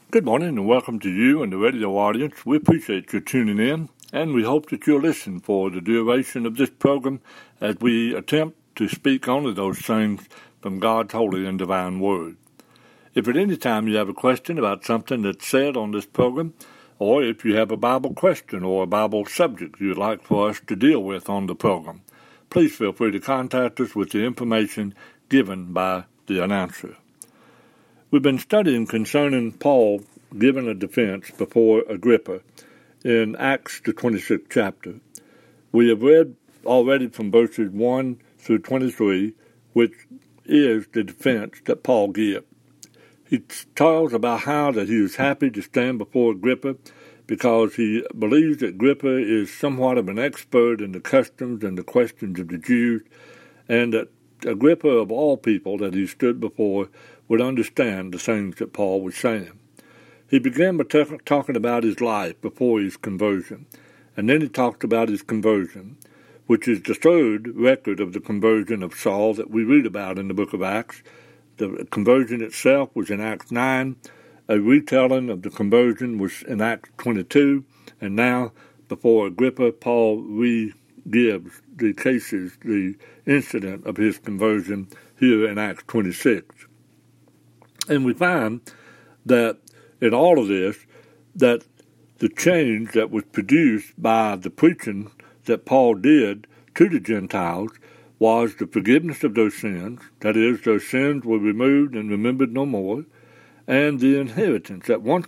Good morning and welcome to you and the radio audience. We appreciate you tuning in, and we hope that you'll listen for the duration of this program as we attempt to speak only those things from God's holy and divine word. If at any time you have a question about something that's said on this program, or if you have a Bible question or a Bible subject you'd like for us to deal with on the program, please feel free to contact us with the information given by the announcer. We've been studying concerning Paul giving a defense before Agrippa in Acts, the 26th chapter. We have read already from verses 1 through 23, which is the defense that Paul gives. He tells about how that he is happy to stand before Agrippa because he believes that Agrippa is somewhat of an expert in the customs and the questions of the Jews, and that Agrippa, of all people that he stood before, would understand the things that Paul was saying. He began by talking about his life before his conversion, and then he talked about his conversion, which is the third record of the conversion of Saul that we read about in the book of Acts. The conversion itself was in Acts 9, a retelling of the conversion was in Acts 22, and now, before Agrippa, Paul re-gives the cases, the incident of his conversion here in Acts 26. And we find that in all of this, that the change that was produced by the preaching that Paul did to the Gentiles was the forgiveness of those sins, that is, those sins were removed and remembered no more, and the inheritance, that once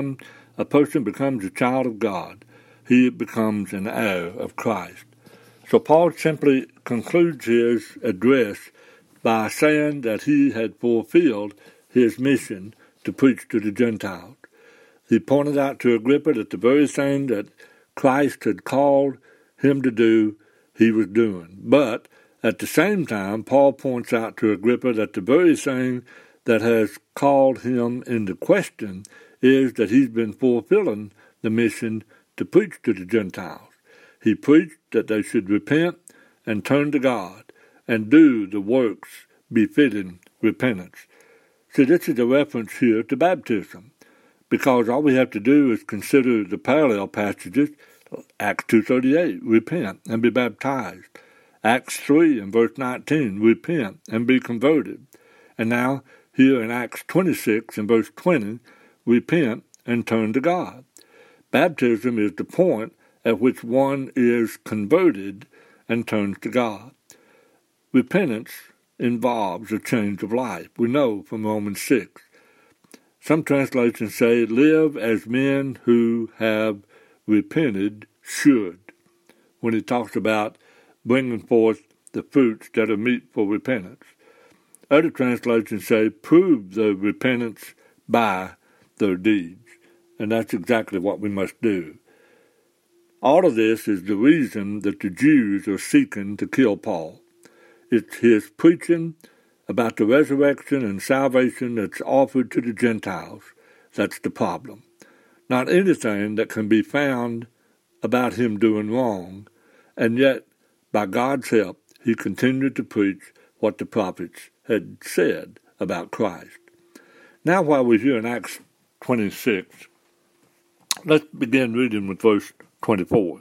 a person becomes a child of God, he becomes an heir of Christ. So Paul simply concludes his address by saying that he had fulfilled his mission to preach to the Gentiles. He pointed out to Agrippa that the very thing that Christ had called him to do, he was doing. But at the same time, Paul points out to Agrippa that the very thing that has called him into question is that he's been fulfilling the mission to preach to the Gentiles. He preached that they should repent and turn to God and do the works befitting repentance. So this is a reference here to baptism, because all we have to do is consider the parallel passages. Acts 2:38, repent and be baptized. Acts 3 and verse 19, repent and be converted. And now, here in Acts 26 and verse 20, repent and turn to God. Baptism is the point at which one is converted and turns to God. Repentance involves a change of life. We know from Romans 6. Some translations say, live as men who have repented should, when he talks about bringing forth the fruits that are meet for repentance. Other translations say, prove their repentance by their deeds. And that's exactly what we must do. All of this is the reason that the Jews are seeking to kill Paul. It's his preaching about the resurrection and salvation that's offered to the Gentiles that's the problem. Not anything that can be found about him doing wrong, and yet, by God's help, he continued to preach what the prophets had said about Christ. Now, while we're here in Acts 26, let's begin reading with verse 24.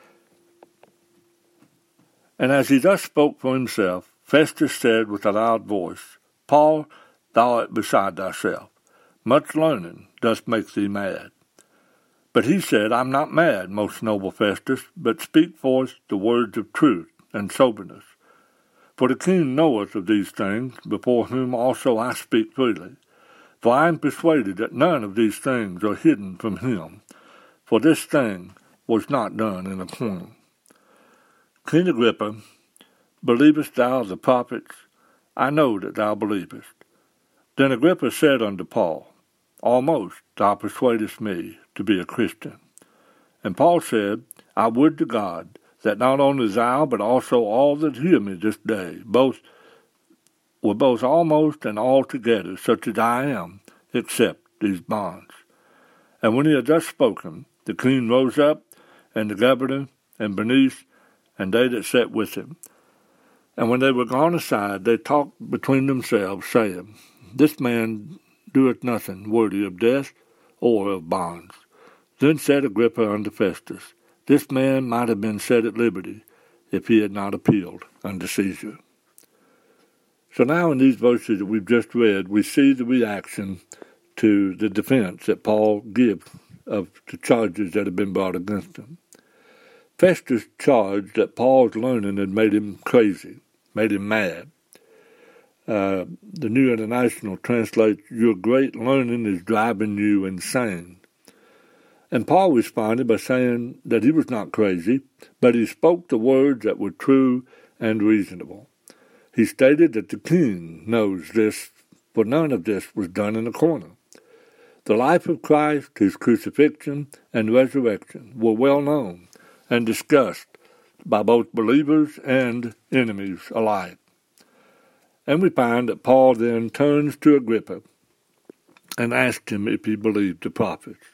And as he thus spoke for himself, Festus said with a loud voice, Paul, thou art beside thyself. Much learning doth make thee mad. But he said, I'm not mad, most noble Festus, but speak forth the words of truth and soberness. For the king knoweth of these things, before whom also I speak freely. For I am persuaded that none of these things are hidden from him, for this thing was not done in a corner. King Agrippa, believest thou the prophets? I know that thou believest. Then Agrippa said unto Paul, Almost thou persuadest me to be a Christian. And Paul said, I would to God that not only thou, but also all that hear me this day, were both almost and altogether such as I am, except these bonds. And when he had thus spoken, the king rose up, and the governor, and Bernice, and they that sat with him. And when they were gone aside, they talked between themselves, saying, This man doeth nothing worthy of death. or of bonds. Then said Agrippa unto Festus, This man might have been set at liberty if he had not appealed unto Caesar. So now in these verses that we've just read, we see the reaction to the defense that Paul gives of the charges that have been brought against him. Festus charged that Paul's learning had made him crazy, made him mad. The New International translates, Your great learning is driving you insane. And Paul responded by saying that he was not crazy, but he spoke the words that were true and reasonable. He stated that the king knows this, for none of this was done in a corner. The life of Christ, his crucifixion, and resurrection were well known and discussed by both believers and enemies alike. And we find that Paul then turns to Agrippa and asked him if he believed the prophets.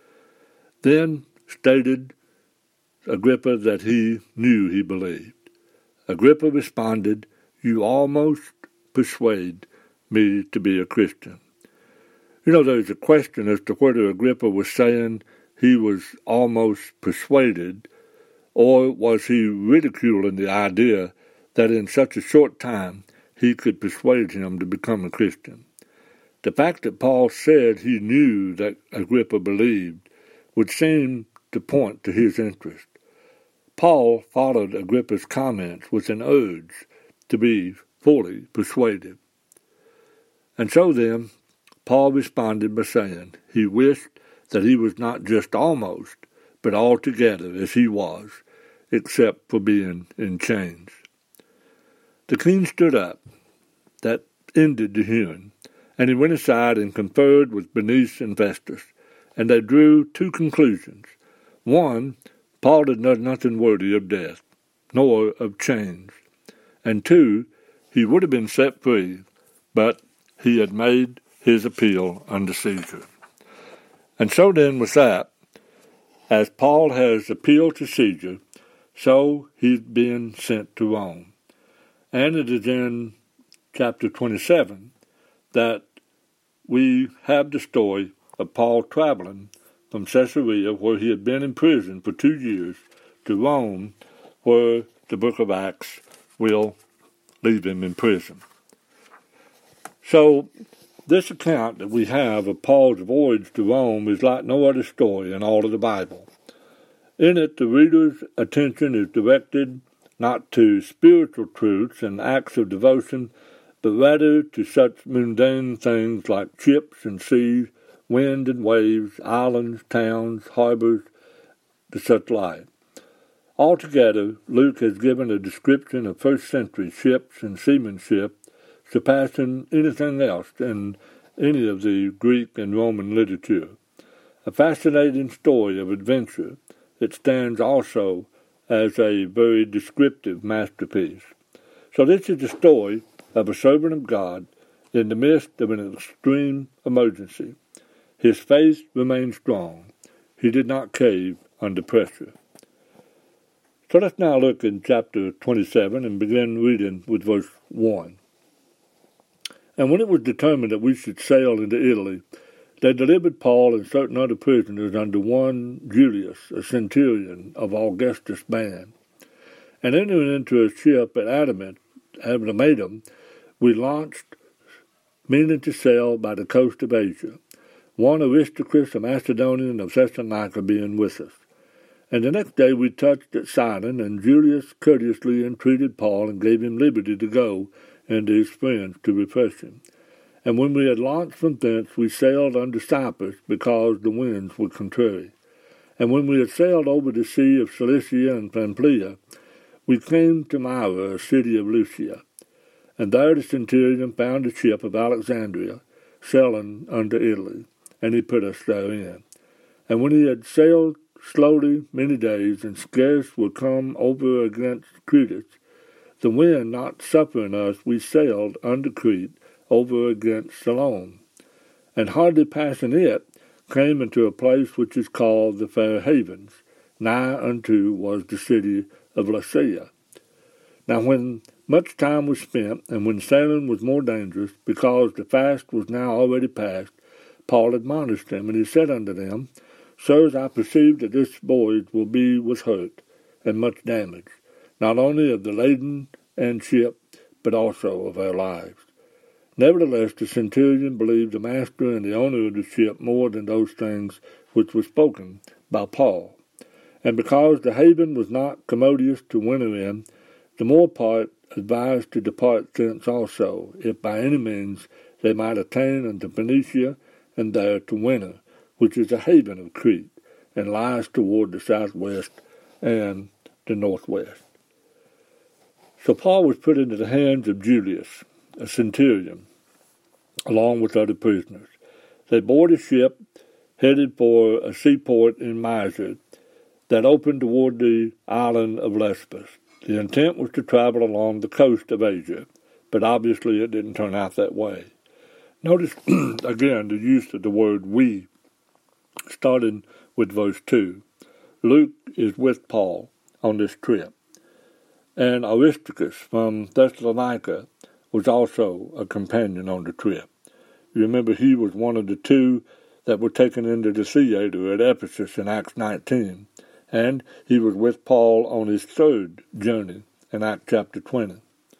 Then stated Agrippa that he knew he believed. Agrippa responded, You almost persuade me to be a Christian. You know, there's a question as to whether Agrippa was saying he was almost persuaded, or was he ridiculing the idea that in such a short time he could persuade him to become a Christian. The fact that Paul said he knew that Agrippa believed would seem to point to his interest. Paul followed Agrippa's comments with an urge to be fully persuaded. And so then, Paul responded by saying he wished that he was not just almost, but altogether as he was, except for being in chains. The king stood up. That ended the hearing, and he went aside and conferred with Bernice and Festus, and they drew two conclusions. One, Paul had done nothing worthy of death, nor of chains. And two, he would have been set free, but he had made his appeal unto Caesar. And so then with that, as Paul has appealed to Caesar, so he's been sent to Rome. And it is in chapter 27 that we have the story of Paul traveling from Caesarea, where he had been in prison for 2 years, to Rome, where the book of Acts will leave him in prison. So this account that we have of Paul's voyage to Rome is like no other story in all of the Bible. In it, the reader's attention is directed not to spiritual truths and acts of devotion, but rather to such mundane things like ships and seas, wind and waves, islands, towns, harbors, to such like. Altogether, Luke has given a description of first-century ships and seamanship surpassing anything else in any of the Greek and Roman literature. A fascinating story of adventure that stands also as a very descriptive masterpiece. So this is the story of a servant of God in the midst of an extreme emergency. His faith remained strong. He did not cave under pressure. So let's now look in chapter 27 and begin reading with verse 1. And when it was determined that we should sail into Italy, they delivered Paul and certain other prisoners unto one Julius, a centurion of Augustus' band. And entering into a ship at Adramyttium, we launched, meaning to sail by the coast of Asia, one Aristarchus, a Macedonian of Thessalonica, being with us. And the next day we touched at Sidon, and Julius courteously entreated Paul and gave him liberty to go, and to his friends to refresh him. And when we had launched from thence, we sailed unto Cyprus, because the winds were contrary. And when we had sailed over the sea of Cilicia and Pamphylia, we came to Myra, a city of Lycia. And there the centurion found a ship of Alexandria, sailing unto Italy, and he put us therein. And when he had sailed slowly many days, and scarce were come over against Crete, the wind not suffering us, we sailed unto Crete, over against Salome, and hardly passing it, came into a place which is called the Fair Havens, nigh unto was the city of Lasea. Now when much time was spent, and when sailing was more dangerous, because the fast was now already past, Paul admonished them, and he said unto them, Sirs, I perceive that this voyage will be with hurt and much damage, not only of the laden and ship, but also of our lives. Nevertheless, the centurion believed the master and the owner of the ship more than those things which were spoken by Paul. And because the haven was not commodious to winter in, the more part advised to depart thence also, if by any means they might attain unto Phoenicia, and there to winter, which is a haven of Crete, and lies toward the southwest and the northwest. So Paul was put into the hands of Julius, a centurion, along with other prisoners. They boarded a ship headed for a seaport in Mysia that opened toward the island of Lesbos. The intent was to travel along the coast of Asia, but obviously it didn't turn out that way. Notice, again, the use of the word we, starting with verse 2. Luke is with Paul on this trip, and Aristarchus from Thessalonica was also a companion on the trip. You remember he was one of the two that were taken into the theater at Ephesus in Acts 19, and he was with Paul on his third journey in Acts chapter 20.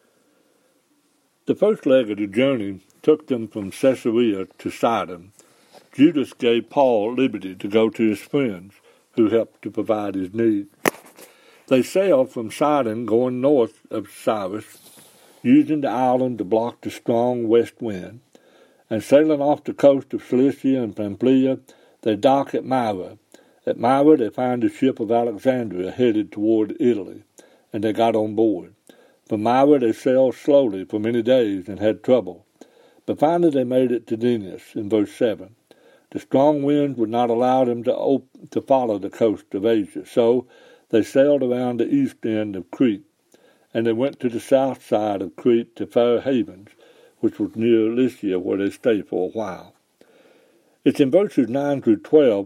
The first leg of the journey took them from Caesarea to Sidon. Judas gave Paul liberty to go to his friends, who helped to provide his needs. They sailed from Sidon, going north of Cyrus, using the island to block the strong west wind, and sailing off the coast of Cilicia and Pamphylia, they dock at Myra. At Myra they found the ship of Alexandria headed toward Italy, and they got on board. From Myra they sailed slowly for many days and had trouble, but finally they made it to Denius in verse 7. The strong winds would not allow them to follow the coast of Asia, so they sailed around the east end of Crete, and they went to the south side of Crete to Fair Havens, which was near Lycia, where they stayed for a while. It's in verses 9 through 12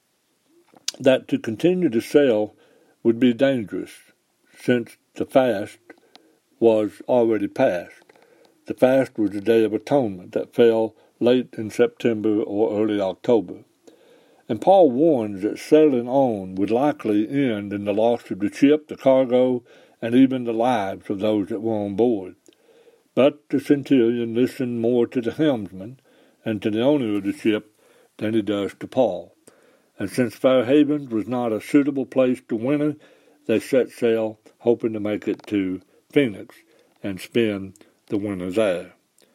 that to continue to sail would be dangerous, since the fast was already past. The fast was the Day of Atonement that fell late in September or early October. And Paul warns that sailing on would likely end in the loss of the ship, the cargo, and even the lives of those that were on board. But the centurion listened more to the helmsman and to the owner of the ship than he does to Paul. And since Fair Havens was not a suitable place to winter, they set sail, hoping to make it to Phoenix and spend the winter there.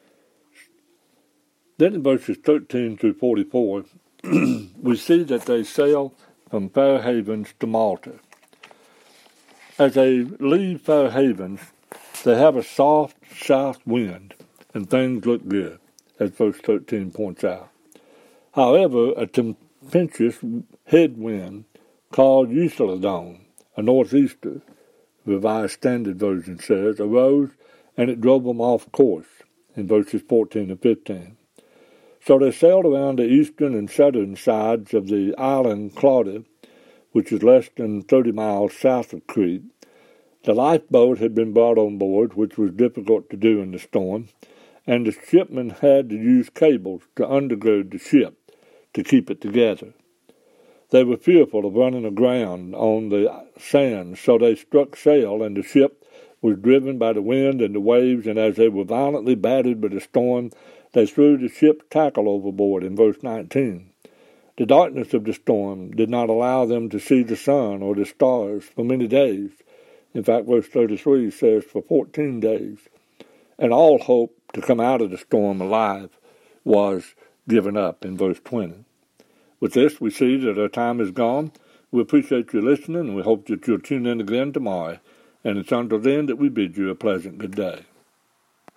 Then in verses 13 through 44, we see that they sail from Fair Havens to Malta. As they leave Fair Havens, they have a soft south wind, and things look good, as verse 13 points out. However, a tempestuous headwind called Euceladon, a northeaster, Revised Standard Version says, arose, and it drove them off course, in verses 14 and 15. So they sailed around the eastern and southern sides of the island Claudia, which is less than 30 miles south of Crete. The lifeboat had been brought on board, which was difficult to do in the storm, and the shipmen had to use cables to undergird the ship to keep it together. They were fearful of running aground on the sand, so they struck sail, and the ship was driven by the wind and the waves, and as they were violently battered by the storm, they threw the ship's tackle overboard in verse 19. The darkness of the storm did not allow them to see the sun or the stars for many days. In fact, verse 33 says for 14 days. And all hope to come out of the storm alive was given up in verse 20. With this, we see that our time is gone. We appreciate you listening, and we hope that you'll tune in again tomorrow. And it's until then that we bid you a pleasant good day.